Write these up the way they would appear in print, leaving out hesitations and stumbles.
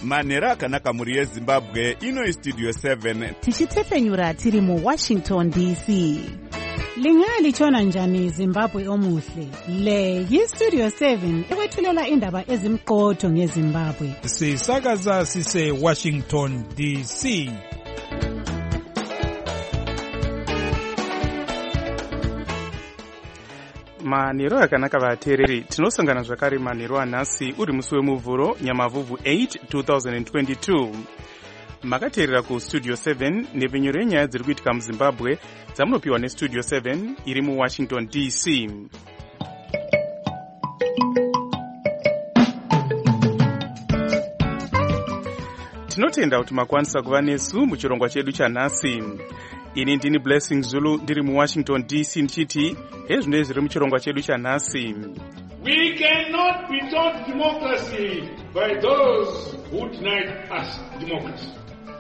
manhero akanaka mhuri yezimbabwe. Ino Studio 7 tichitefenyura tiri muWashington DC. Lingalitshona njani Zimbabwe omuhle? Le yiStudio 7 ekwethulela indaba ezimqotho ngeZimbabwe. Sisakaza sise Washington DC. Manhero akanaka vateereri, tinosangana zvakare manhero anhasi uri musi wemuvhuro Nyamavhuvhu 8 2022. Makateerera kuStudio 7 nepfenyuro yenyaya dziri kuitika muZimbabwe dzamunopiwa neStudio 7 iri muWashington DC. Tinotenda kuti makwanisa kuva nesu muchirongwa chedu chanhasi. Ini ndini Blessing Zulu ndiri muWashington DC ndichiti hezvinoi zviri muchirongwa chedu chanhasi. We cannot be taught democracy by those who deny us democracy.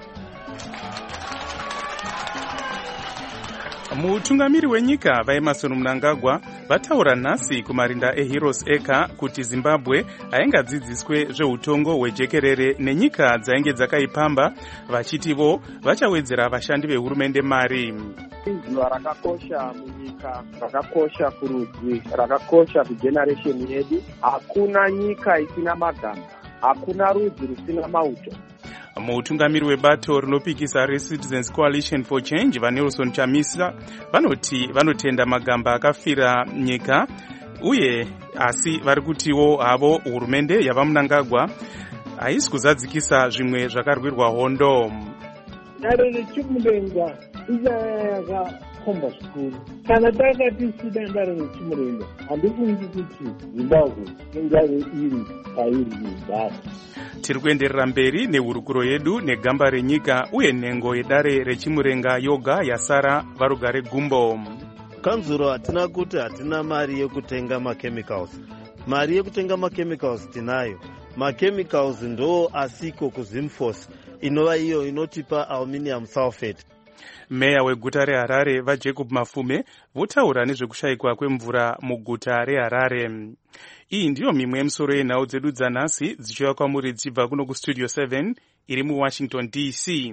Mutungamiri wenyika vaEmmerson Mnangagwa vataura nhasi kumarinda eHeroes Acre kuti Zimbabwe aingadzidziswe zveutongo hwejekerere nenyika dzainge dzakaipamba, vachitivo vachawedzera vashandi vehurumende mari. Zuva rakakosha munyika, rakakosha kurudzi, rakakosha kugeneration yedu. Hakuna nyika isina magamba, hakuna rudzi rusina mauto. Mutungamiri webato rinopikisa reCitizens Coalition for Change vaNelson Chamisa vanoti vanotenda magamba akafira nyika uye asi vari kutiwo havo hurumende yavaMnangagwa haisi kuzadzikisa zvimwe zvakarwirwa hondo. Dare rechimurenga inyaya yakakomba zvikuru. Kana takatisida dare rechimurenga, handifungi kuti Zimbabwe ingave iri pairi Zimbabwe. Tiri kuenderera mberi nehurukuro yedu negamba renyika uye nhengo yedare rechimurenga yoga yasara varugare gumbo. Kanzuro hatina kuti hatina mari yekutenga machemicals. Mari yekutenga machemicals tinayo. Machemicals ndo asiko kuZimforce inova iyo inotipa aluminium sulfate. Meya weguta reHarare vaJacob Mafume votaura nezvekushayikwa kwemvura muguta reHarare. Iyi ndiyo mimwe yemisoro yenhau dzedu dzanhasi dzichiuya kwamuri dzichibva kuno kuStudio 7 iri muWashington DC.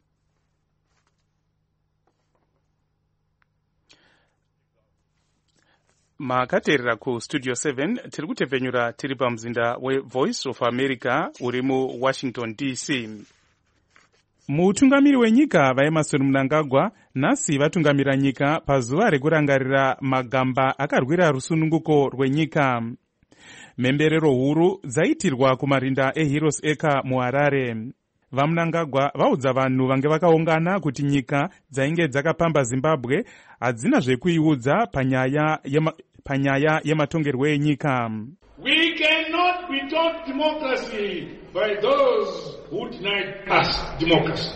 Makateerera kuStudio 7 tiri kutepfenyura tiri pamuzinda weVoice of America uri muWashington DC. Mutungamiri wenyika vaEmmerson Mnangagwa nhasi vatungamira nyika pazuva rekurangarira magamba akarwira rusununguko rwenyika. Mhemberero huru dzaitirwa kumarinda eHeroes Acre muHarare. VaMnangagwa vaudza vanhu vange vakaungana kuti nyika dzainge dzakapamba Zimbabwe hadzina zvekuiudza panyaya yematongerwo enyika. We cannot be taught democracy by those who deny us democracy.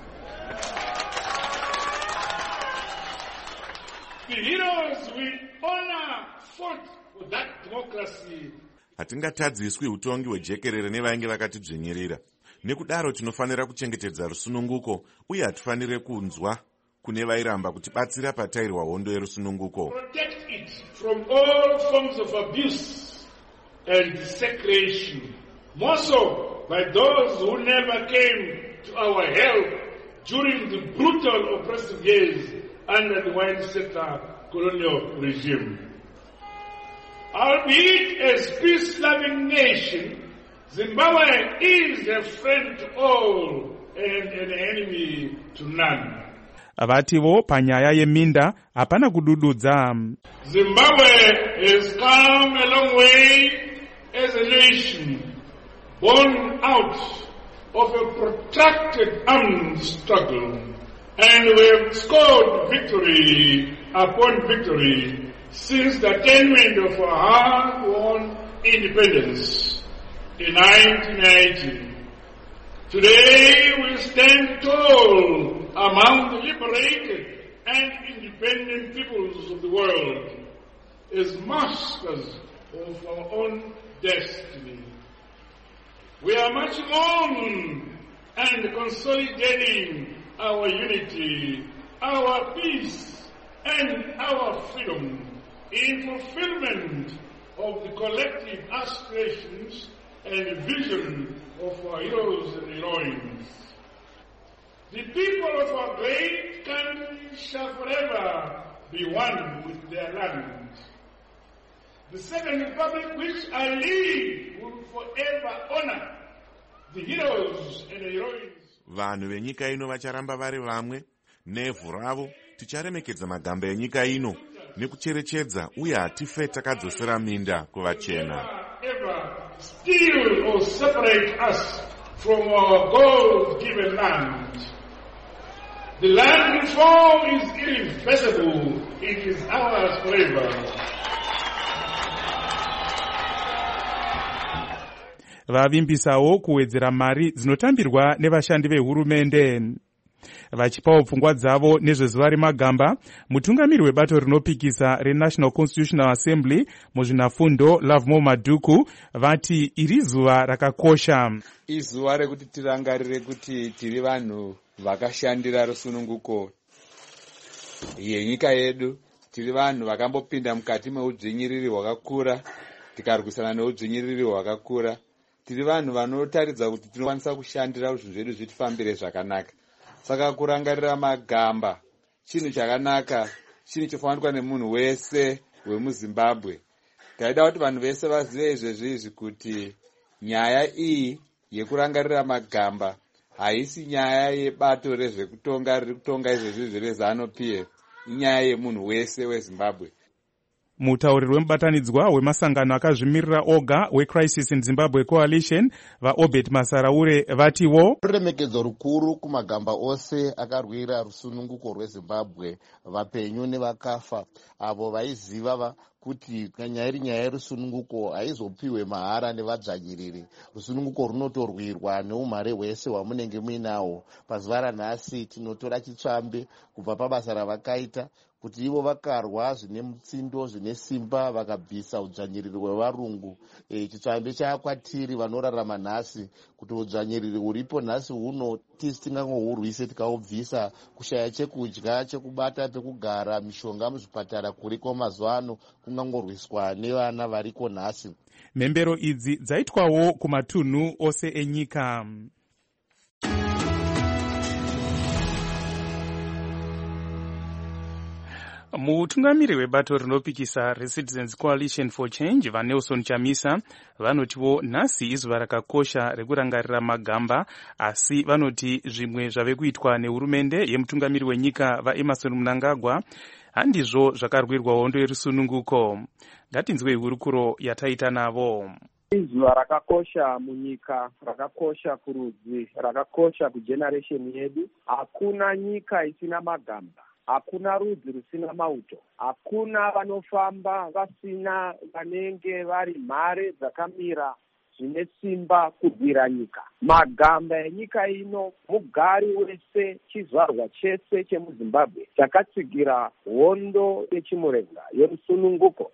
The heroes with honor fought for that democracy. Hatingatadziswi utongi hwejekerere nevainge vakatidzvenyerera. Nekudaro tinofanira kuchengetedza rusununguko uye hatifanire kunzwa kune vairamba kutibatsira patairwa hondo yerusununguko. Protect it from all forms of abuse and desecration, more so by those who never came to our help during the brutal oppressive years under the white settler colonial regime. Albeit as peace-loving nation, Zimbabwe is a friend to all and an enemy to none. Vativo panyaya yeminda hapana kudududza. Zimbabwe has come a long way as a nation born out of a protracted armed struggle, and we have scored victory upon victory since the attainment of our hard-won independence in 1990. Today we stand tall among the liberated and independent peoples of the world as masters of our own destiny. We are marching on and consolidating our unity, our peace, and our freedom in fulfillment of the collective aspirations and vision of our heroes and heroines. The people of our great country shall forever be one with their land. The Second Republic which I lead will forever honor the heroes and the heroines. Vanhu venyika ino vacharamba vari vamwe, nevhu ravo ticharemekedza magamba enyika ino nekucherechedza uye hatife takadzosera minda kuvachena. Steal or separate us from our God-given land. The land reform is irreversible. It is ours forever. Vavimbisawo kuwedzera mari dzinotambirwa nevashandi vehurumende. Vachipawo pfungwa dzavo nezvezuva remagamba, mutungamiri webato rinopikisa reNational Constitutional Assembly muzvinafundo Lovemore Madhuku vati iri zuva rakakosha. Izuva rekuti tirangarire kuti tiri vanhu vakashandira rusununguko yenyika yedu, tiri vanhu vakambopinda mukati meudzvinyiriri hwakakura, tikarwisana neudzvinyiriri hwakakura, tiri vanhu vanotaridza kuti tinokwanisa kushandira kuti zvinhu zvedu zvitifambire zvakanaka. Saka kurangarira magamba chinhu chakanaka, chinhu chofanirwa nemunhu wese wemuZimbabwe. Taida kuti vanhu vese vazive izvezvi kuti nyaya iyi yekurangarira magamba haisi nyaya yebato rezvekutonga riri kutonga izvezvi reZANU-PF, inyaya yemunhu wese weZimbabwe. Mutauriri wemubatanidzwa wemasangano akazvimirira oga weCrisis in Zimbabwe Coalition vaObert Masaraure vatiwo ruremekedzo rukuru kumagamba ose akarwira rusununguko rweZimbabwe, vapenyu nevakafa, avo vaiziva kuti nyaya iri nyaya yerusununguko haizopiwe mahara nevadzvanyiriri. Rusununguko runotorwirwa neumhare hwese hwamunenge muinawo. Pazuva ranhasi tinotora chitsvambe kubva pabasa ravakaita kuti ivo vakarwa zvine mutsindo zvine simba vakabvisa udzvanyiriri hwevarungu. Chitsvambe chakwatiri vanorarama nhasi kuti udzvanyiriri huripo nhasi huno tisi tingangohurwise tikaubvisa. Kushaya chekudya, chekubata, pekugara, mishonga muzvipatara kuriko mazuva ano kungangorwiswa nevana variko nhasi. Mhembero idzi dzaitwawo kumatunhu ose enyika. Mutungamiri webato rinopikisa reCitizens Coalition for Change vaNelson Chamisa vanotiwo nhasi izuva rakakosha rekurangarira magamba, asi vanoti zvimwe zvave kuitwa nehurumende yemutungamiri wenyika vaEmmerson Mnangagwa handizvo zvakarwirwa hondo yerusununguko. Ngatinzwei hurukuro yataita navo. Izuva rakakosha munyika, rakakosha kurudzi, rakakosha kugeneration yedu. Hakuna nyika isina magamba, hakuna rudzi rusina mauto, hakuna vanofamba vasina vanenge vari mhare dzakamira zvine simba kurwira nyika. Magamba enyika ino, mugari wese, chizvarwa chese chemuZimbabwe chakatsigira hondo yechimurenga yerusununguko.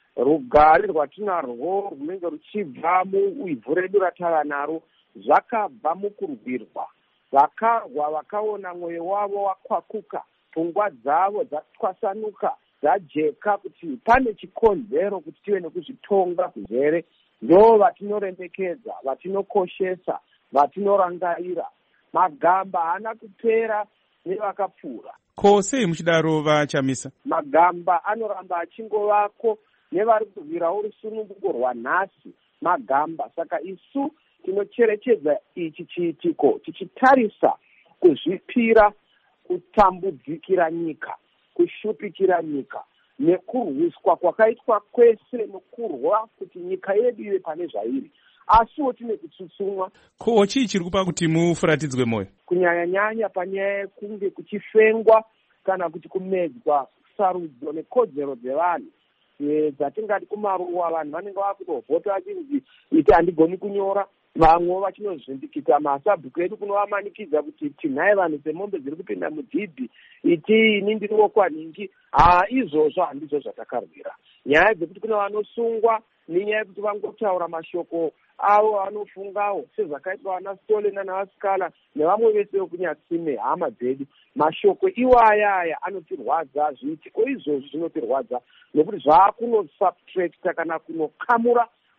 Rugare rwatinarwo runenge ruchibva muivhu redu ratava naro zvakabva mukurwirwa. Vakarwa vakaona mwoyo wavo wakwakuka, pfungwa dzavo dzatwasanuka, dzajeka kuti pane chikonzero kuti tive nekuzvitonga kuzere. Ndo vatinorembekedza, vatinokoshesa, vatinorangarira. Magamba haana kupera nevakapfuura. Ko sei muchidaro vaChamisa? Magamba anoramba achingovako nevari kurwirawo rusununguko rwanhasi. Magamba saka isu tinocherechedza ichi chiitiko tichitarisa kuzvipira, kutambudzikira nyika, kushupikira nyika, nekurwiswa kwakaitwa kwese nekurwa kuti nyika yedu ive pane zvairi. Asiwo tine kutsutsumwa. Ko chii chiri kupa kuti mufuratidzwe moyo? Kunyanya-nyanya panyaya yekunge kuchifengwa kana kuti kumedzwa sarudzo nekodzero dzevanhu dzatingati kumaruwa. Vanhu vanenge vakutovhota vachinzi iti handigoni kunyora, vamwe vachinozvindikita masabhuku edu kunovamanikidza kuti tinhai vanhu semombe dziri kupinda mudhibhi, iti ini ndiriwo kwaningi. Izvozvo handizvo zvatakarwira. Nyaya dzekuti kuna vanosungwa nenyaya yekuti vangotaura mashoko avo vanofungawo sezvakaitwa vana Stolena navasikala nevamwe vese vekunyatsime hama dzedu. Mashoko iwaya anotirwadza, zviitiko izvozvo zvinotirwadza nekuti zvaakunosubtracta kana kunokamura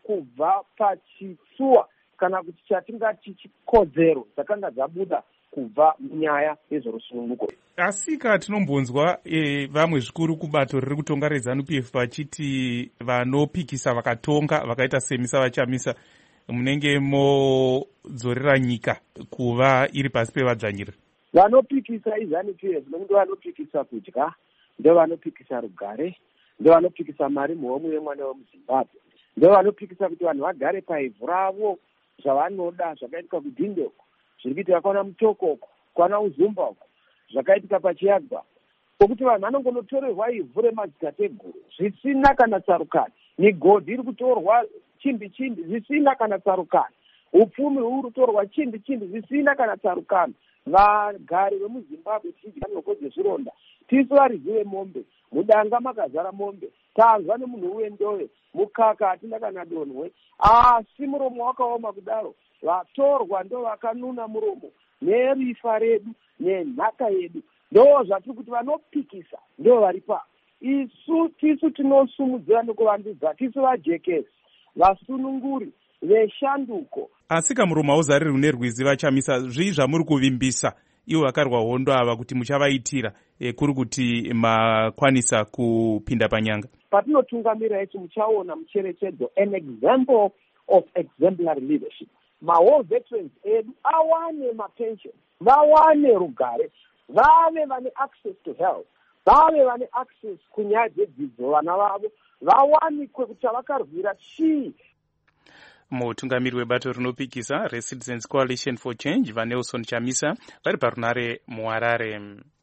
kubva pachitsuwa kana kuti chatingati chikodzero dzakanga dzabuda kubva munyaya yezverusununguko. Asika tinombonzwa vamwe zvikuru kubato riri kutonga reZANU-PF vachiti vanopikisa vakatonga vakaita semisa vachamisa munenge modzorera nyika kuva iri pasi pevadzvanyira. Vanopikisa iZANU-PF nokuti vanopikisa kudya, ndovanopikisa rugare, ndovanopikisa mari muhomwe yemwana wemuZimbabwe, ndovanopikisa kuti vanhu vagare paivhu ravo zvavanoda zvakaitika kudhindeko, zviri kuitika kwana Mutokoko, kwana Uzumba uko, zvakaitika paChiagwa, pokuti vanhu vanongonotorerwa ivhu remadzitateguru zvisina kana tsarukani, migodhi iri kutorwa chimbi zvisina kana tsarukani, upfumi huri kutorwa chimbi zvisina kana tsarukani. Vagari vemuZimbabwe tichidya nhoko dzezvironda, tisu varidzi vemombe, mudanga makazara mombe, tanzwa nemunhu wendove, mukaka hatina kana donhwe, asi muromo wakaoma kudaro, vatorwa ndo vakanuna muromo nerifa redu nenhaka yedu. Ndo zvatiri kuti vanopikisa ndo vari pa tisu tinosumudzira nekuvandudza, tisu vajekesi, vasununguri, veshanduko. Asika muromo hauzariri une rwizi vachamisa zvii zvamuri kuvimbisa ivo vakarwa hondo ava kuti muchavaitira kuri kuti makwanisa kupinda panyanga? Patinotungamira ichi muchaona mucherechedzo, an example of exemplary leadership. Mawall veterans edu awane mapension, vawane rugare, vave vane access to health, vave vane access kunyaya dzedzidzo, vana vavo vawanikwe kuti vakarwira chii. Mutungamiri webato rinopikisa reCitizens Coalition for Change vaNelson Chamisa vari parunare muHarare.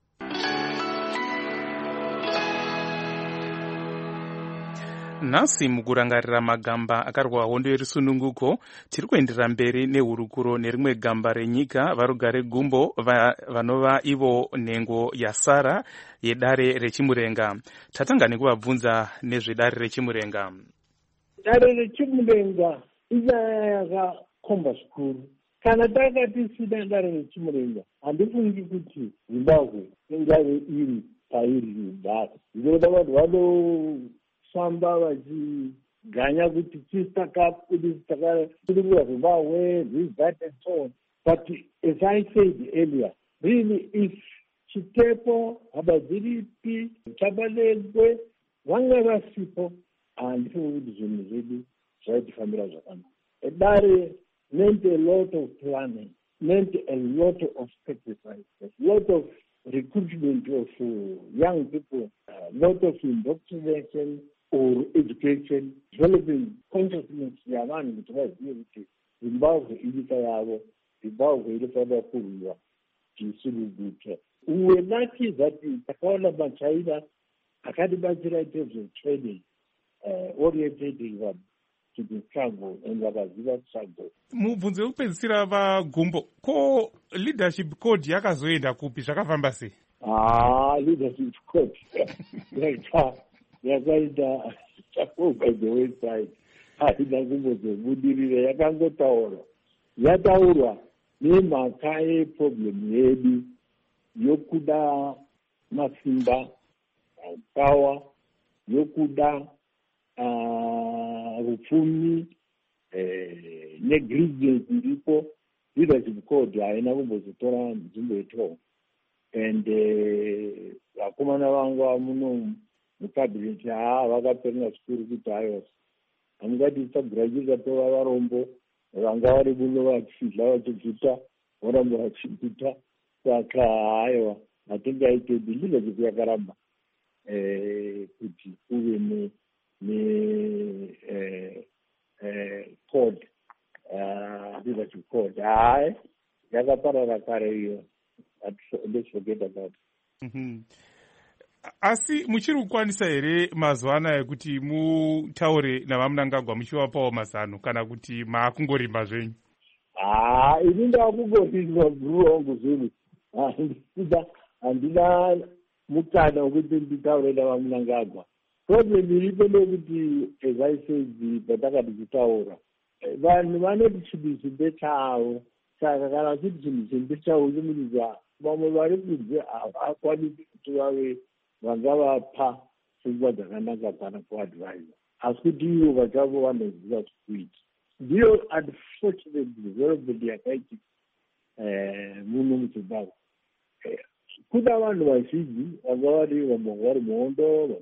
Nhasi mukurangarira magamba akarwa hondo yerusununguko, tiri kuenderera mberi nehurukuro nerimwe gamba renyika varugare gumbo vanova ivo nhengo yasara yedare rechimurenga. Tatanga nekuvabvunza nezvedare rechimurenga. Dare rechimurenga inyaya yakakomba zvikuru. Kana takati sida dare rechimurenga, handifungi kuti Zimbabwe ingave iri pairi dare. Ndinoda vanhu vanofamba vachiganya kuti tisakapudisitakarikura Zimbabwe, this, that and so on. But as I said earlier, really if Chitepo, Habadziripi, Chabalekwe, vanga vasipo, handifungi kuti zvinhu zvedu zvaitifambira zvakanaka. Dare meant a lot of planning, meant a lot of sacrifice, a lot of recruitment of young people, a lot of indoctrination or education, developing consciousness yavanhu kuti vazive kuti Zimbabwe inyika yavo, Zimbabwe inofanira kurwiwa tisununguke. We were lucky that takaona maChina akatibatsira in terms of training, orientating them to the struggle and vakaziva struggle. Mubvunzo wekupedzisira vagumbo, ko leadership code yakazoenda kupi, zvakafamba sei? Leadership code yakaita by the wayside, haina kumbozobudirira, yakangotaurwa. Yataurwa nemhaka yeproblem yedu yokuda masimba, power, yokuda rupfumi, negligence iripo. Leadership code haina kumbozotora nzvimbo yeto. And vakomana vangu muno mucabinet vakaperenga zvikuru kuti hayo hamungati tisagraduata tova varombo vanga vari muno vachidla vachiguta voramba vachiguta. Saka haiwa hatingaite leadership yakaramba kuti kuve code, leadership code. Hai yakaparara kare iyo. Let's forget about it. Asi muchiri kukwanisa here mazuva anaya kuti mutaure navaMnangagwa muchivapawo mazano kana kuti maakungorimba zvenyu? Ini ndakungorimba guru wangu zvinhu. Handina mukana wekuti nditaure navaMnangagwa. Problem iripo ndekuti as I said patakati kutaura, vanhu vanoti chinhu chimbe chavo. Saka kana kuti chinhu chimbe chavo chimuridza vamwe vari kunze havakwanisi kuti vave vanga vapa pfungwa dzakanaka kana kuadvisa. asi kuti ivo vachavo vanoziva zvekuita. Ndiyo unfortunately development yakaiti muno muZimbabwe. Kuna vanhu vazhinji vanga vari vamwe vari muhondo,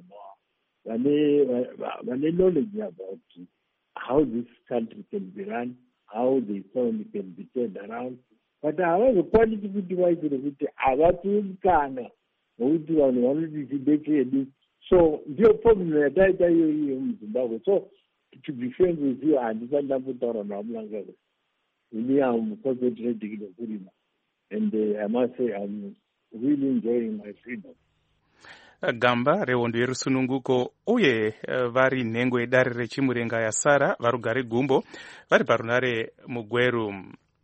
vane knowledge about how this country can be run, how the economy can be turned around, but havazokwanisi kuti vaitire kuti havapiwe mukana nokuti vanhu vanoti tidetsedu. So ndiyo problem yataita iyoiyo muZimbabwe. So to be frank with you, handisati ndambotaura naMunangagwa. Ini am concentrating nokurima, and I must say I'm really enjoying my freedom. Gamba rehondo yerusununguko uye vari nhengo yedare rechimurenga yasara varugare gumbo vari parunare mugweru.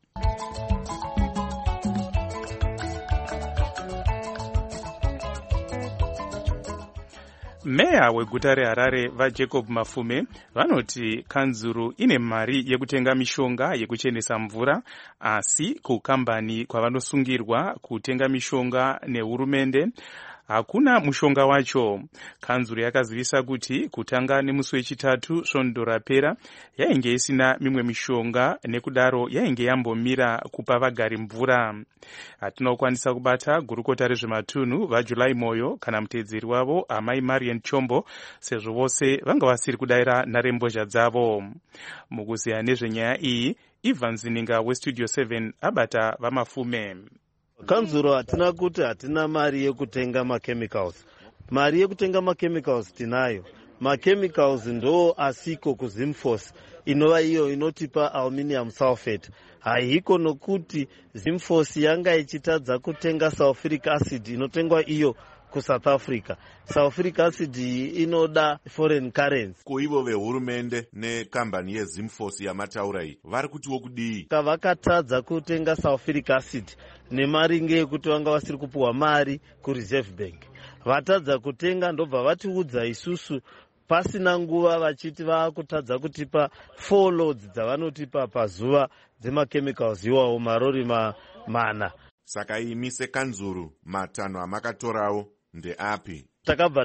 Meya weguta reHarare vaJacob Mafume vanoti kanzuru ine mari yekutenga mishonga yekuchenesa mvura, asi kukambani kwavanosungirwa kutenga mishonga nehurumende hakuna mushonga wacho. Kanzuru yakazivisa kuti kutanga nemusi wechitatu svondo rapera yainge isina mimwe mishonga, nekudaro yainge yambomira kupa vagari mvura. Hatina kukwanisa kubata gurukota rezvematunhu vaJulai Moyo kana muteedzeri wavo Amai Marian Chombo, sezvo vose vanga vasiri kudayira nharembozha dzavo. Mukuziya nezvenyaya iyi, Ivan Zininga weStudio 7 abata vaMafume. Kanzuro hatina kuti hatina mari yekutenga machemicals. Mari yekutenga machemicals tinayo. Machemicals ndo asiko kuZimforce inova iyo inotipa aluminium sulfate. Haiko nokuti Zimforce yanga ichitadza kutenga sulfuric acid inotengwa iyo kuSouth Africa. Sulfuric acid inoda foreign currency. Kuivo vehurumende nekambani yeZimforce yamataura iyi vari kutiwo kudii? Kavakatadza kutenga sulfuric acid nemari ngeyekuti vanga vasiri kupuwa mari kuReserve Bank. Vatadza kutenga ndobva vatiudza isusu pasina nguva vachiti vaakutadza kutipa 4 loads dzavanotipa pazuva dzemachemicals iwawo marori mana. Saka imi sekanzuru matanho amakatorawo ndeapi? Takabva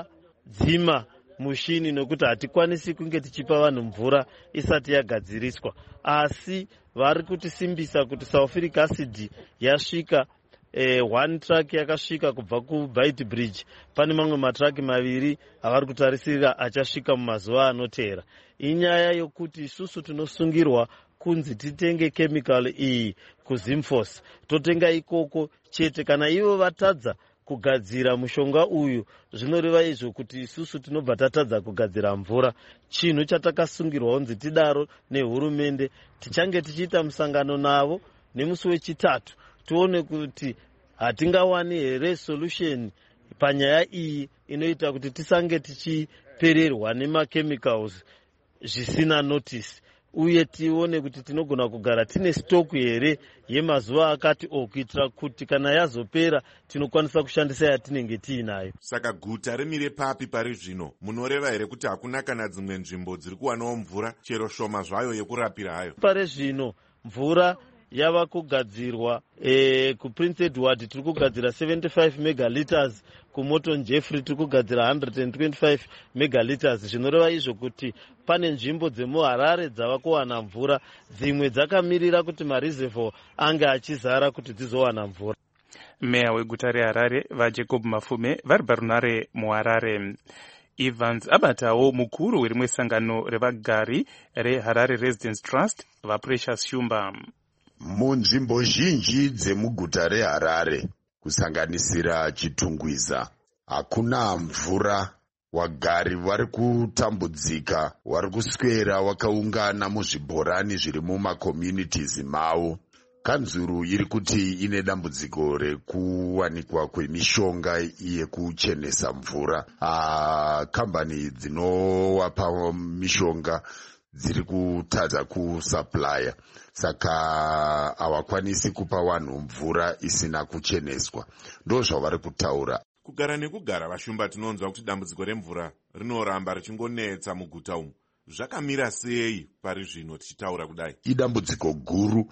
tadzima mushini nokuti hatikwanisi kunge tichipa vanhu mvura isati yagadziriswa, asi vari kutisimbisa kuti sulfuric acid yasvika. One truck yakasvika kubva kuBait Bridge. Pane mamwe matraki maviri avari kutarisira achasvika mumazuva anoteera. Inyaya yokuti isusu tinosungirwa kunzi titenge chemical iyi kuZimforce, totenga ikoko chete. Kana ivo vatadza kugadzira mushonga uyu, zvinoreva izvo kuti isusu tinobva tatadza kugadzira mvura. Chinhu chatakasungirwa kunzi tidaro nehurumende. Tichange tichiita musangano navo nemusi wechitatu tuone kuti hatingawani here solution panyaya iyi inoita kuti tisange tichipererwa nemachemicals zvisina notice, uye tione kuti tinogona kugara tine stock here yemazuva akati kuitira kuti kana yazopera tinokwanisa kushandisa yatinenge tiinayo. Saka guta rimire papi pari zvino? Munoreva here kuti hakuna kana dzimwe nzvimbo dziri kuwanawo mvura chero shoma zvayo yekurapira hayo? Pari zvino mvura yava kugadzirwa kuPrince Edward tiri kugadzira 75 megaliters, kuMorton Jeffrey tiri kugadzira 125 megaliters. Zvinoreva izvo kuti pane nzvimbo dzemuHarare dzava kuwana mvura, dzimwe dzakamirira kuti mareservoir ange achizara kuti dzizowana mvura. Meya weguta reHarare vaJacob Mafume vari parunare muHarare. Evans abatawo mukuru werimwe sangano revagari reHarare Residence Trust vaPrecious Shumba. Munzvimbo zhinji dzemuguta reHarare kusanganisira Chitungwiza hakuna mvura. Wagari vari kutambudzika, vari kuswera wakaungana muzvibhorani zviri mumakommunities mavo. Kanzuru iri kuti ine dambudziko rekuwanikwa kwemishonga yekuchenesa mvura. Kambani dzinowapa mishonga dziri kutadza kusuplya, saka havakwanisi kupa vanhu mvura isina kucheneswa. Ndo zvavari kutaura. Kugara nekugara vashumba tinonzwa kuti dambudziko remvura rinoramba richingonetsa muguta umu. Zvakamira sei pari zvino tichitaura kudai? Idambudziko guru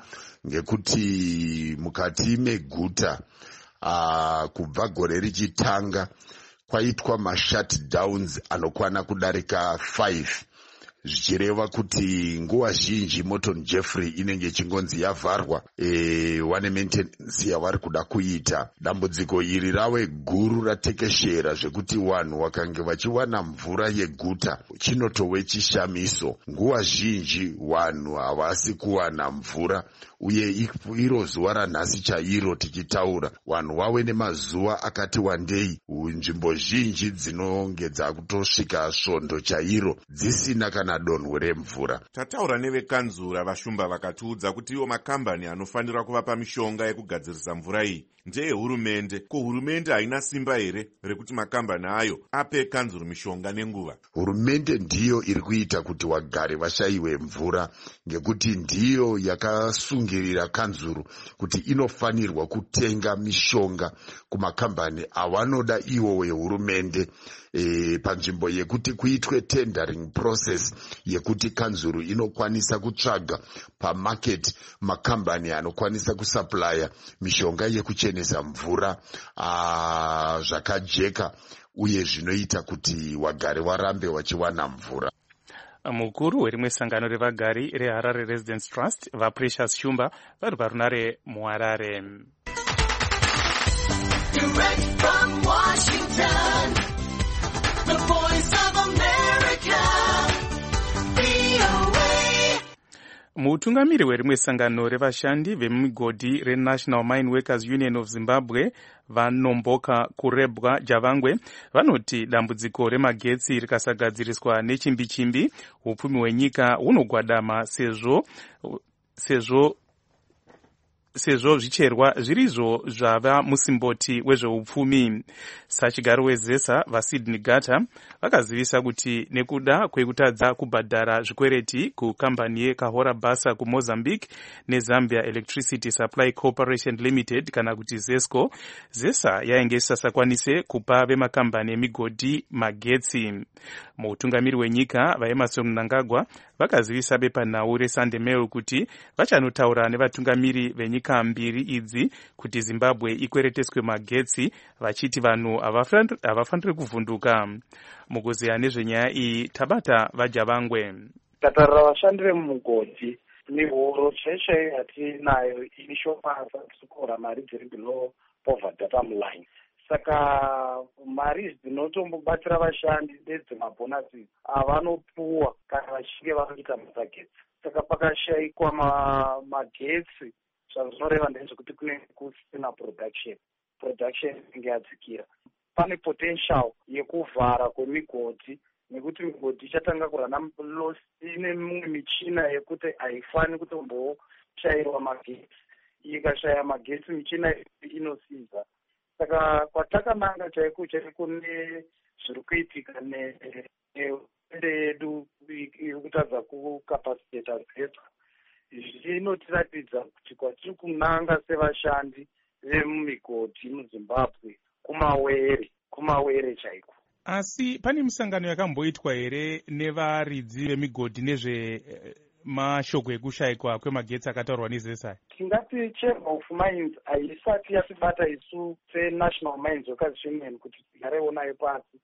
ngekuti mukati meguta kubva gore richitanga kwaitwa mashutdowns anokwana kudarika 5, zvichireva kuti nguva zhinji Morton Jeffrey inenge ichingonzi yavharwa wane maintenance yavari kuda kuita. Dambudziko iri rave guru ratekeshera zvekuti vanhu vakange vachiwana mvura yeguta chinotove chishamiso. Nguva zhinji vanhu havasi kuwana mvura, uye iro zuva ranhasi chairo tichitaura vanhu vave nemazuva akati wandei, nzvimbo zhinji dzinonge dzakutosvika svondo chairo dzisina kana donhwe remvura. Tataura nevekanzura vashumba vakatiudza kuti ivo makambani anofanira kuvapa mishonga yekugadzirisa mvura iyi ndeyehurumende. Ko, hurumende haina simba here rekuti makambani ayo ape kanzuru mishonga nenguva? Hurumende ndiyo iri kuita kuti wagare vashayiwe mvura, ngekuti ndiyo yakasungirira kanzuru kuti inofanirwa kutenga mishonga kumakambani avanoda iwo wehurumende, panzvimbo yekuti kuitwe tendering process yekuti kanzuru inokwanisa kutsvaga pamarket makambani anokwanisa kusuplya mishonga yekuchenesa mvura zvakajeka, uye zvinoita kuti wagare warambe wachiwana mvura. Mukuru werimwe sangano revagari reHarare Residence Trust vaPrecious Shumba vari parunare muHarare. Direct from Washington, the Voice of America, VOA. Mutungamiri werimwe sangano revashandi vemigodhi reNational Mine Workers Union of Zimbabwe vanomboka kurebwa Javangwe vanoti dambudziko remagetsi rikasagadziriswa nechimbi-chimbi upfumi hwenyika hunogwadama sezvo zvicherwa zvirizvo zvava musimboti wezveupfumi. Sachigaro wezesa vaSydney Gata vakazivisa kuti nekuda kwekutadza kubhadhara zvikwereti kukambani yeKahora Basa kuMozambique neZambia Electricity Supply Corporation Limited kana kuti ZESCO, ZESA yainge isasakwanise kupa vemakambani emigodhi magetsi. Mutungamiri wenyika vaEmmerson Mnangagwa vakazivisa bepanhau reSunday Mail kuti vachanotaura nevatungamiri venyika mbiri idzi kuti Zimbabwe ikwereteswe magetsi, vachiti vanhu havafaniri kuvhunduka. Mukuziya nezvenyaya iyi tabata vaJavangwe. Tatarira vashandi vemugodhi mihoro chaiyo yatinayo inishomasa kusukura mari dziri below poverty data line. Saka mari dzinotombobatsira vashandi ndedzemabhonasi avanopuwa kana vachinge vanoita magetsi. Saka pakashayikwa magetsi zvazvinoreva ndezvekuti kunenge kusina production inenge yadzikira. Pane potential yekuvhara kwemigodhi nekuti migodhi ichatanga kurana loss ine mimwe michina yekuti haifani kutomboshayirwa magetsi. Ikashaya magetsi michina inosiza. Saka kwatakananga chaiko nezviri kuitika nehurumende yedu irikutadza kukapasiteta ZESA, zvinotiratidza kuti kwatiri kunanga sevashandi vemumigodhi muZimbabwe kumawere chaiko. Asi pane misangano yakamboitwa here nevaridzi vemigodhi nezvemashoko ekushayikwa kwemagetsi akataurwa neZESA? Tingati Chamber of Mines haisati yatibata isu seNational Mines Workers Union kuti tigarewo nayo pasi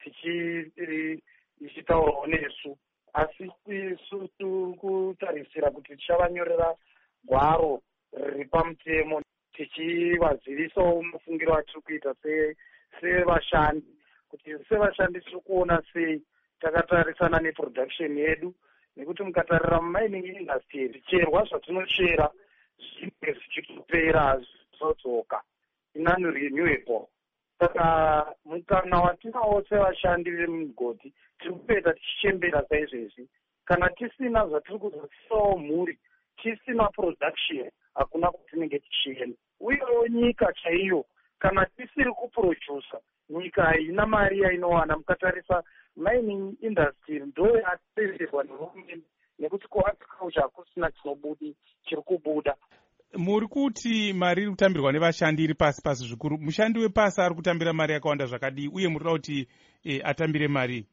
tichitaurawo nesu, asi isu tikutarisira kuti tichavanyorera gwaro riri pamutemo tichivazivisawo mufungiro watiri kuita sevashandi, kuti sevashandi tiri kuona sei takatarisana neproduction yedu, nekuti mukatarira mumining industry zvicherwa zvatinochera zvinenge zvichitopera zvozodzoka non-renewable. Saka mukana watinawo sevashandi vemugodhi tiri kupedza tichichembera saizvezvi, kana tisina zvatiri kuzotsisawo mhuri, tisina production hakuna kwatinenge tichienda. Uyewo nyika chaiyo kana tisiri kuprodusa, nyika haina mari yainowana. Mukatarisa mining industry ndo yatenderwa nehurumende nekuti kuagriculture hakusina chiri kubuda. Muri kuti mari iri kutambirwa nevashandi iri pasi pasi zvikuru. Mushandi wepasi ari kutambira mari yakawanda zvakadii, uye muri kuda kuti atambire mari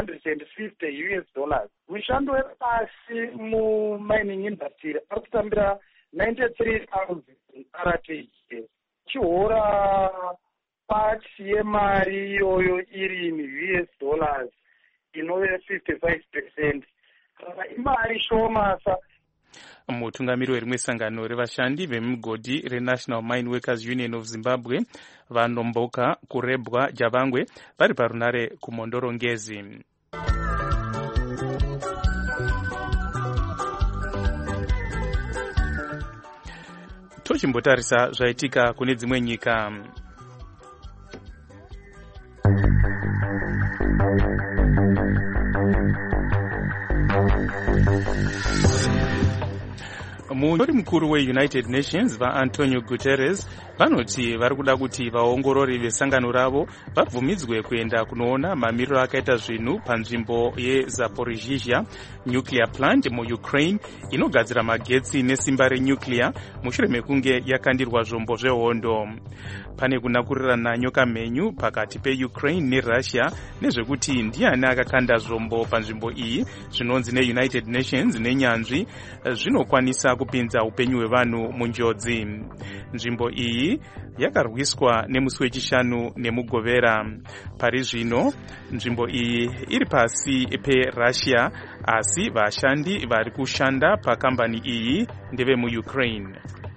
$650. Mushandi wepasi mumining industry ari kutambira 93,000 RTGS. Chihora part yemari iyoyo iri in US dollars inove 55%. Imari shomasa. Mutungamiri werimwe sangano revashandi vemigodhi reNational Mine Workers Union of Zimbabwe vanomboka kurebwa Javangwe vari parunare kumondorongezi. Tochimbotarisa zvaitika kune dzimwe nyika. Munyori mukuru weUnited Nations vaAntonio Guterres vanoti vari kuda kuti vaongorori vesangano ravo vabvumidzwe kuenda kunoona mamiriro akaita zvinhu panzvimbo yeZaporizhzhia nuclear plant muUkraine inogadzira magetsi nesimba renuclear mushure mekunge yakandirwa zvombo zvehondo. Pane kunakurirana nyoka mhenyu pakati peUkraine neRussia nezvekuti ndiani akakanda zvombo panzvimbo iyi zvinonzi neUnited Nations nenyanzvi zvinokwanisa kupinza upenyu hwevanhu munjodzi. Nzvimbo iyi yakarwiswa nemusi wechishanu nemugovera. Pari zvino nzvimbo iyi iri pasi peRussia asi vashandi vari kushanda pakambani iyi ndeve muUkraine.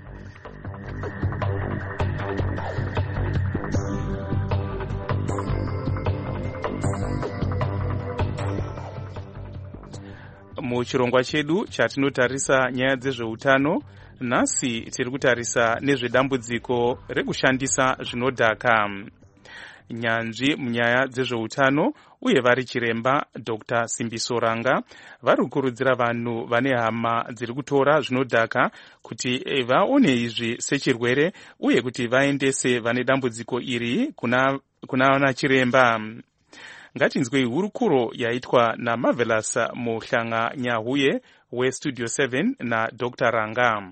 Muchirongwa chedu chatinotarisa nyaya dzezveutano, nhasi tiri kutarisa nezvedambudziko rekushandisa zvinodhaka. Nyanzvi munyaya dzezveutano uye vari chiremba Dr. Simbiso Ranga vari kukurudzira vanhu vane hama dziri kutora zvinodhaka kuti vaone izvi sechirwere uye kuti vaendese vane dambudziko iri kuna chiremba. Ngatinzwei hurukuro yaitwa naMarvelous Muhlanga Nyahuye weStudio 7 na Dr. Ranga.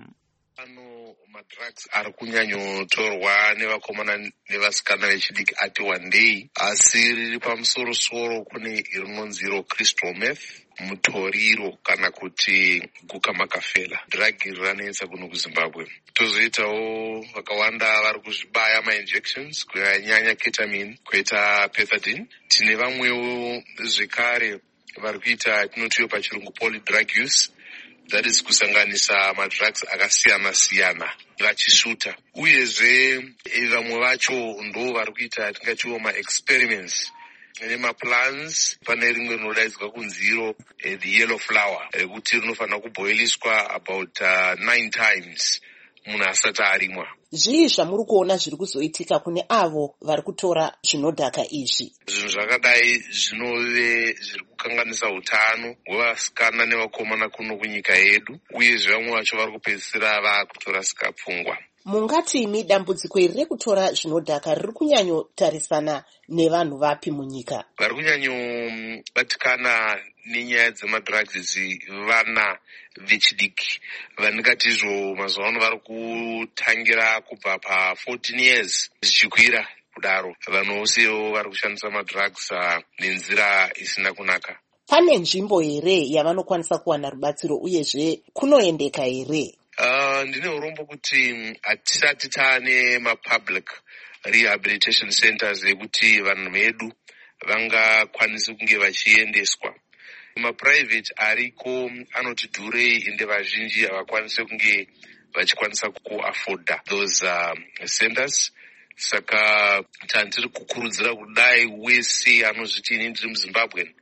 Madrugs ari kunyanyotorwa nevakomana nevasikana vechidiki ati one day, asi riri pamusoro-soro kune rinonzi crystal meth, mutoriro kana kuti guka makafela. Drug iri ranetsa kuno kuZimbabwe. Tozoitawo vakawanda vari kuzvibaya mainjections kunyanya ketamine, kwoita pethidine. Tine vamwewo zvekare vari kuita tinotiwo pachirungu polydrug use, that is kusanganisa madrugs akasiyana-siyana vachisvuta. Uyezve vamwe vacho ndo vari kuita tingatiwo ma-experiments nemaplans. Pane rimwe rinodaidzwa kunziro the yellow flower rekuti rinofanira kuboiliswa about 9 times munhu asati arimwa. Zvii zvamuri kuona zviri kuzoitika kune avo vari kutora zvinodhaka izvi? Zvinhu zvakadai zvinove zviri kukanganisa utano hwevasikana nevakomana kuno kunyika yedu, uyezve vamwe vacho vari kupedzisira vakutorasika pfungwa. Mungati imi dambudziko iri rekutora zvinodhaka riri kunyanyotarisana nevanhu vapi munyika? Vari kunyanyobatikana nenyaya dzemadrugs idzi vana vechidiki vandingati izvo mazuva ano vari kutangira kubva pa14 years zvichikwira kudaro. Vanhu vosewo vari kushandisa madrugs nenzira isina kunaka. Pane nzvimbo here yavanokwanisa kuwana rubatsiro uyezve kunoendeka here? Ndine urombo kuti hatisati taane mapublic rehabilitation centers ekuti vanhu vedu vangakwanisi kunge vachiendeswa. Maprivate ariko anoti dhurei ende vazhinji havakwanisi kunge vachikwanisa kuafforda those centers. Saka tandiri kukurudzira kudai wese anozviti ini ndiri muZimbabwe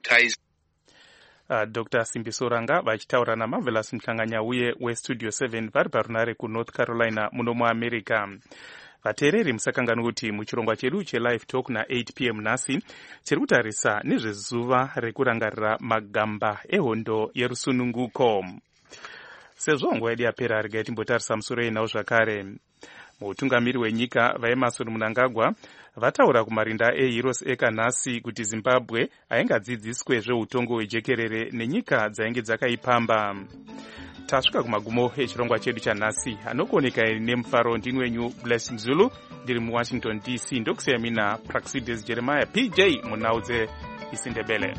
Dr. Simbiso Ranga vachitaura naMarvelous Muhlanga Nyahuye weStudio 7 vari parunare kuNorth Carolina muno muAmerica. Vateereri musakangani kuti muchirongwa chedu cheLive Talk na8 p.m. nhasi tiri kutarisa nezvezuva rekurangarira magamba ehondo yerusununguko. Sezvo nguva yedu yapera regai timbotarisa musoro yenhau zvakare. Mutungamiri wenyika vaEmmerson Mnangagwa vataura kumarinda eHeroes ekanhasi kuti Zimbabwe aingadzidziswe zveutongo hwejekerere nenyika dzainge dzakaipamba. Tasvika kumagumo echirongwa chedu chanhasi. Anokuoneka nemufaro ndini wenyu Blessing Zulu ndiri muWashington DC. Ndokuseya mina Praxides Jeremiah PJ munhau dzeIsindebele.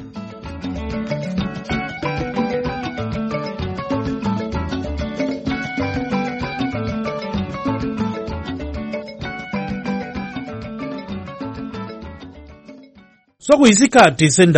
sokuyisikhadi sendaba